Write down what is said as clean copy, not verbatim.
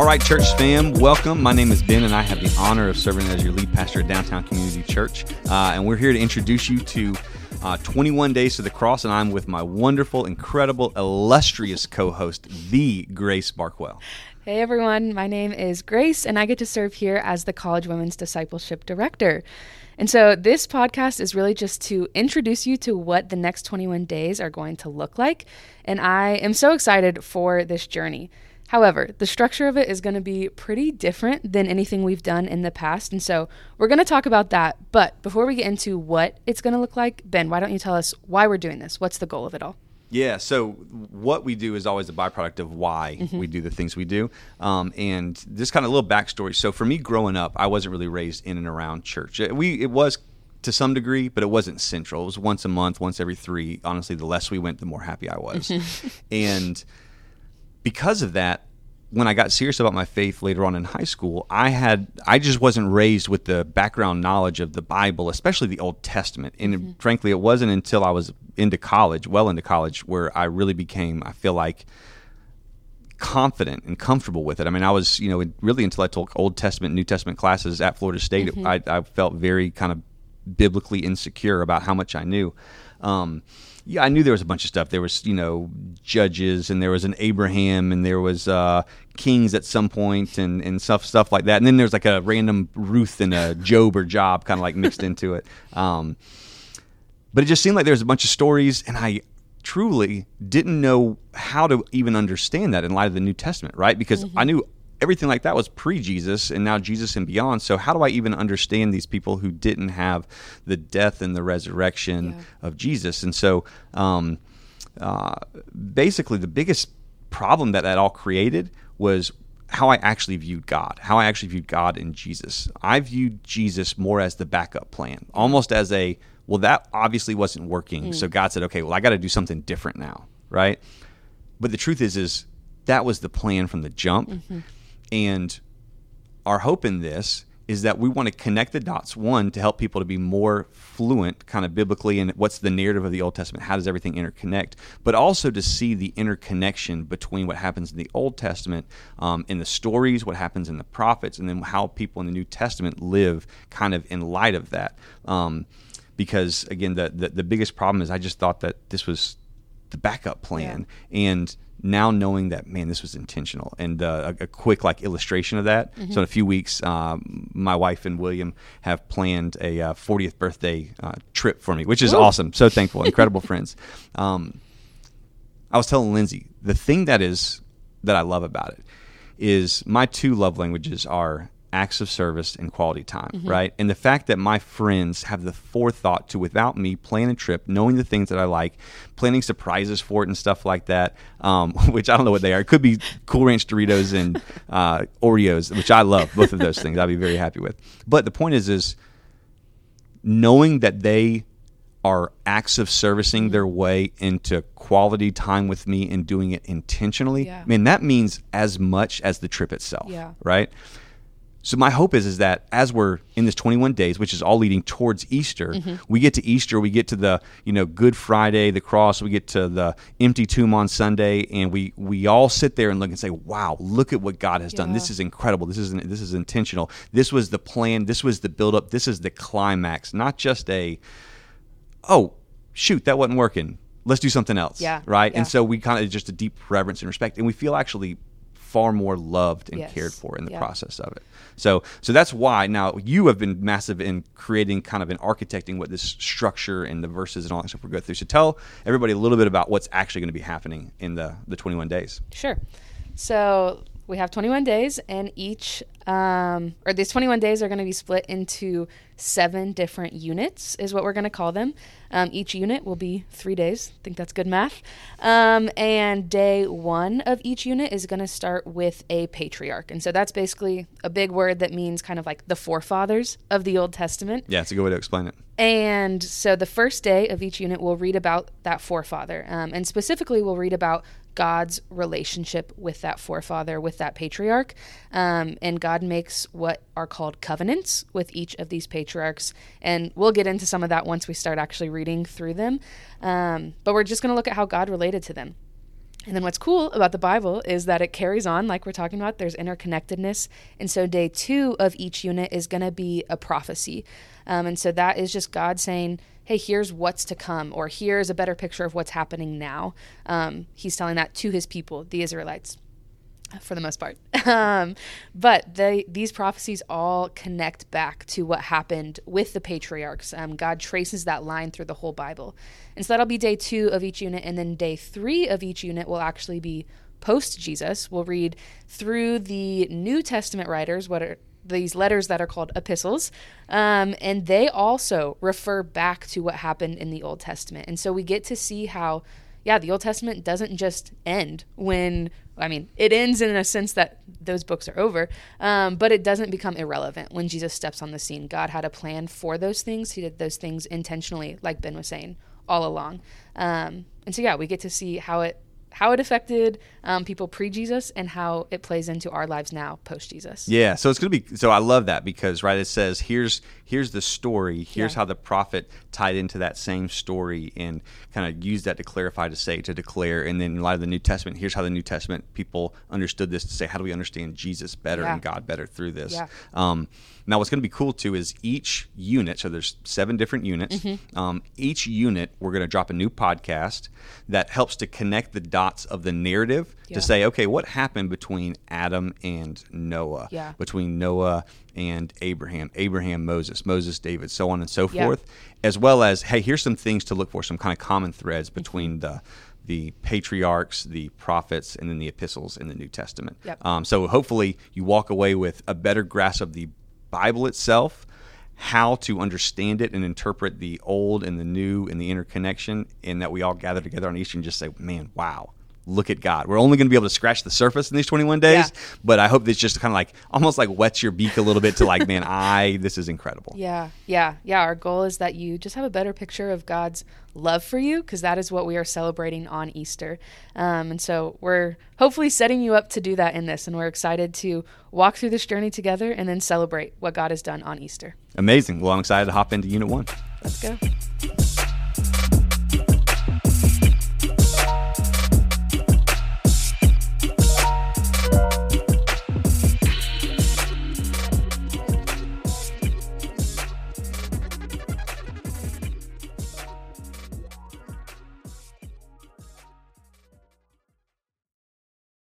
All right, church fam, welcome. My name is Ben, and I have the honor of serving as your lead pastor at Downtown Community Church. And we're here to introduce you to 21 Days to the Cross, and I'm with my wonderful, incredible, illustrious co-host, the Grace Barkwell. Hey everyone, my name is Grace, and I get to serve here as the College Women's Discipleship Director. And so this podcast is really just to introduce you to what the next 21 days are going to look like, and I am so excited for this journey. However, the structure of it is going to be pretty different than anything we've done in the past, and so we're going to talk about that. But before we get into what it's going to look like, Ben, why don't you tell us why we're doing this? What's the goal of it all? Yeah, so what we do is always a byproduct of why we do the things we do. And this kind of little backstory. So for me growing up, I wasn't really raised in and around church. It was to some degree, but it wasn't central. It was once a month, once every 3. Honestly, the less we went, the more happy I was. And because of that, when I got serious about my faith later on in high school, I just wasn't raised with the background knowledge of the Bible, especially the Old Testament. And frankly, it wasn't until I was into college, where I really became, I feel like, confident and comfortable with it. I mean, I was, really until I took Old Testament, New Testament classes at Florida State, I felt very kind of biblically insecure about how much I knew. Yeah, I knew there was a bunch of stuff. There was, judges, and there was an Abraham, and there was kings at some point, and stuff like that. And then there's like a random Ruth and a Job or Job kind of like mixed into it. But it just seemed like there was a bunch of stories, and I truly didn't know how to even understand that in light of the New Testament, right? Because I knew everything like that was pre-Jesus, and now Jesus and beyond. So how do I even understand these people who didn't have the death and the resurrection of Jesus? And so basically the biggest problem that all created was how I actually viewed God, in Jesus. I viewed Jesus more as the backup plan, almost as that obviously wasn't working. So God said, okay, well, I got to do something different now, right? But the truth is that was the plan from the jump. And our hope in this is that we want to connect the dots, one, to help people to be more fluent kind of biblically in what's the narrative of the Old Testament, how does everything interconnect, but also to see the interconnection between what happens in the Old Testament, in the stories, what happens in the prophets, and then how people in the New Testament live kind of in light of that. Because, again, the biggest problem is I just thought that this was the backup plan. And now knowing that, man, this was intentional. And a quick illustration of that. So in a few weeks, my wife and William have planned a 40th birthday trip for me, which is awesome. So thankful. Incredible friends. I was telling Lindsay, the thing that I love about it is my 2 love languages are acts of service and quality time, right? And the fact that my friends have the forethought to, without me, plan a trip, knowing the things that I like, planning surprises for it and stuff like that, which I don't know what they are. It could be Cool Ranch Doritos and Oreos, which I love, both of those things I'd be very happy with. But the point is knowing that they are acts of servicing their way into quality time with me and doing it intentionally, man, that means as much as the trip itself, right? So my hope is that as we're in this 21 days, which is all leading towards Easter, we get to Easter, we get to the Good Friday, the cross, we get to the empty tomb on Sunday, and we all sit there and look and say, wow, look at what God has done. This is incredible. This is intentional. This was the plan. This was the buildup. This is the climax, not just oh, shoot, that wasn't working. Let's do something else, right? And so we kind of just a deep reverence and respect, and we feel actually far more loved and cared for in the process of it. So that's why now you have been massive in creating kind of in architecting what this structure and the verses and all that stuff we go through. So tell everybody a little bit about what's actually going to be happening in the 21 days. Sure. So we have 21 days, and these 21 days are going to be split into 7 different units is what we're going to call them. Each unit will be 3 days. I think that's good math. And day 1 of each unit is going to start with a patriarch. And so that's basically a big word that means kind of like the forefathers of the Old Testament. Yeah, it's a good way to explain it. And so the first day of each unit, we'll read about that forefather. And specifically, we'll read about God's relationship with that forefather, with that patriarch. And God makes what are called covenants with each of these patriarchs. And we'll get into some of that once we start actually reading through them. But we're just going to look at how God related to them. And then what's cool about the Bible is that it carries on, like we're talking about, there's interconnectedness. And so day 2 of each unit is going to be a prophecy. And so that is just God saying, hey, here's what's to come, or here's a better picture of what's happening now. He's telling that to his people, the Israelites, for the most part. But these prophecies all connect back to what happened with the patriarchs. God traces that line through the whole Bible. And so that'll be day 2 of each unit. And then day 3 of each unit will actually be post-Jesus. We'll read through the New Testament writers, what are these letters that are called epistles. And they also refer back to what happened in the Old Testament. And so we get to see how, the Old Testament doesn't just end when, it ends in a sense that those books are over, but it doesn't become irrelevant when Jesus steps on the scene. God had a plan for those things. He did those things intentionally, like Ben was saying, all along. And so, we get to see how it affected people pre-Jesus and how it plays into our lives now post-Jesus. Yeah, so it's going to be, so I love that because, right, it says, here's the story, here's how the prophet tied into that same story and kind of used that to clarify, to say, to declare, and then in light of the New Testament, here's how the New Testament people understood this to say, how do we understand Jesus better and God better through this? Yeah. Now, what's going to be cool, too, is each unit, so there's 7 different units. Each unit, we're going to drop a new podcast that helps to connect the dots of the narrative to say, okay, what happened between Adam and Noah, between Noah and Abraham, Moses, David, so on and so forth, as well as, hey, here's some things to look for, some kind of common threads between the patriarchs, the prophets, and then the epistles in the New Testament. So hopefully you walk away with a better grasp of the Bible itself, how to understand it and interpret the old and the new and the interconnection, and that we all gather together on Easter and just say, man, wow, look at God. We're only going to be able to scratch the surface in these 21 days, but I hope this just kind of like almost like whets your beak a little bit to like, man, this is incredible. Yeah. Our goal is that you just have a better picture of God's love for you, because that is what we are celebrating on Easter. And so we're hopefully setting you up to do that in this, and we're excited to walk through this journey together and then celebrate what God has done on Easter. Amazing. Well, I'm excited to hop into Unit 1. Let's go.